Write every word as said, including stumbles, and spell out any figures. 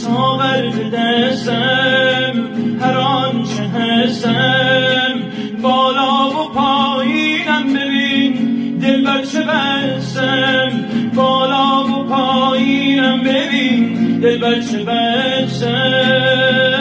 ساغر به دستم، هر آنچه هستم بالا و پایینم ببین دلبر چه بستم، بالا و پایینم ببین دلبر چه بستم.